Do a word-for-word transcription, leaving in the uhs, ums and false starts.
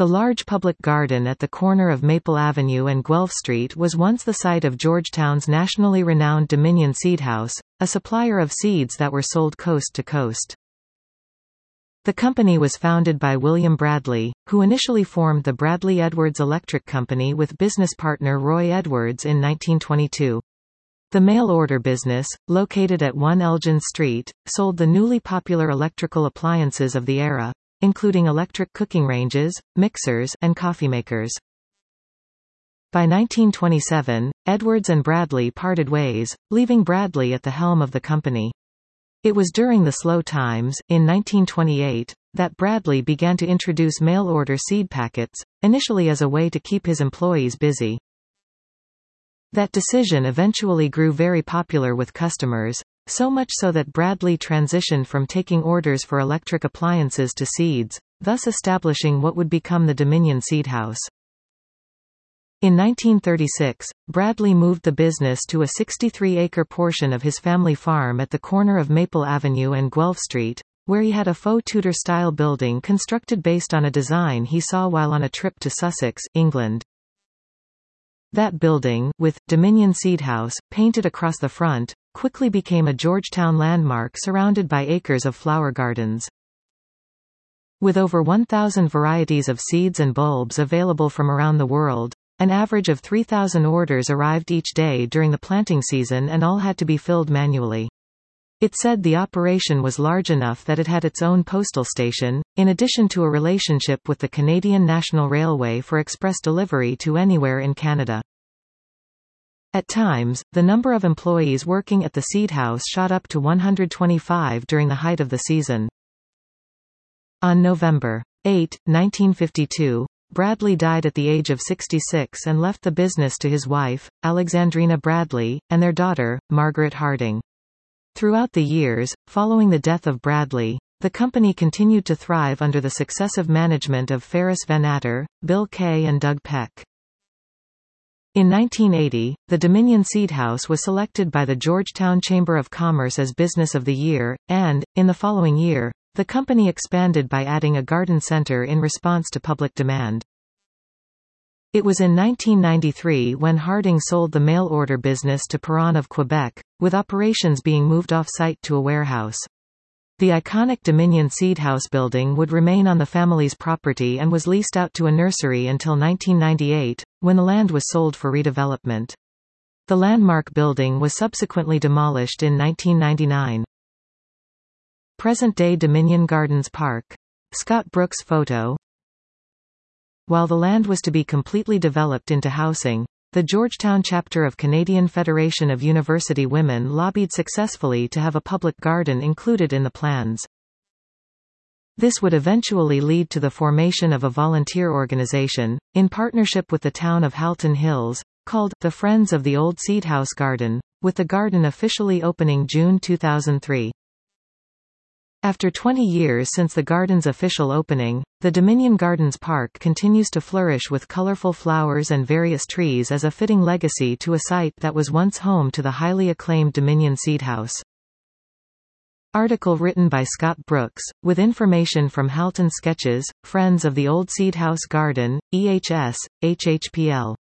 The large public garden at the corner of Maple Avenue and Guelph Street was once the site of Georgetown's nationally renowned Dominion Seedhouse, a supplier of seeds that were sold coast to coast. The company was founded by William Bradley, who initially formed the Bradley Edwards Electric Company with business partner Roy Edwards in nineteen twenty-two. The mail-order business, located at one Elgin Street, sold the newly popular electrical appliances of the era, including electric cooking ranges, mixers, and coffee makers. By nineteen twenty-seven, Edwards and Bradley parted ways, leaving Bradley at the helm of the company. It was during the slow times, in nineteen twenty-eight, that Bradley began to introduce mail-order seed packets, initially as a way to keep his employees busy. That decision eventually grew very popular with customers, so much so that Bradley transitioned from taking orders for electric appliances to seeds, thus establishing what would become the Dominion Seedhouse. In nineteen thirty-six, Bradley moved the business to a sixty-three acre portion of his family farm at the corner of Maple Avenue and Guelph Street, where he had a faux Tudor-style building constructed based on a design he saw while on a trip to Sussex, England. That building, with Dominion Seedhouse painted across the front, quickly became a Georgetown landmark surrounded by acres of flower gardens. With over one thousand varieties of seeds and bulbs available from around the world, an average of three thousand orders arrived each day during the planting season and all had to be filled manually. It said the operation was large enough that it had its own postal station, in addition to a relationship with the Canadian National Railway for express delivery to anywhere in Canada. At times, the number of employees working at the Seedhouse shot up to one hundred twenty-five during the height of the season. On November eighth, nineteen fifty-two, Bradley died at the age of sixty-six and left the business to his wife, Alexandrina Bradley, and their daughter, Margaret Harding. Throughout the years, following the death of Bradley, the company continued to thrive under the successive management of Ferris Van Atter, Bill Kay and Doug Peck. In nineteen eighty, the Dominion Seedhouse was selected by the Georgetown Chamber of Commerce as Business of the Year, and, in the following year, the company expanded by adding a garden center in response to public demand. It was in nineteen ninety-three when Harding sold the mail-order business to Perron of Quebec, with operations being moved off-site to a warehouse. The iconic Dominion Seedhouse building would remain on the family's property and was leased out to a nursery until nineteen ninety-eight, when the land was sold for redevelopment. The landmark building was subsequently demolished in nineteen ninety-nine. Present-day Dominion Gardens Park. Scott Brooks photo. While the land was to be completely developed into housing, the Georgetown chapter of Canadian Federation of University Women lobbied successfully to have a public garden included in the plans. This would eventually lead to the formation of a volunteer organization, in partnership with the town of Halton Hills, called the Friends of the Old Seedhouse Garden, with the garden officially opening June two thousand three. After twenty years since the garden's official opening, the Dominion Gardens Park continues to flourish with colorful flowers and various trees as a fitting legacy to a site that was once home to the highly acclaimed Dominion Seedhouse. Article written by Scott Brooks, with information from Halton Sketches, Friends of the Old Seedhouse Garden, E H S, H H P L.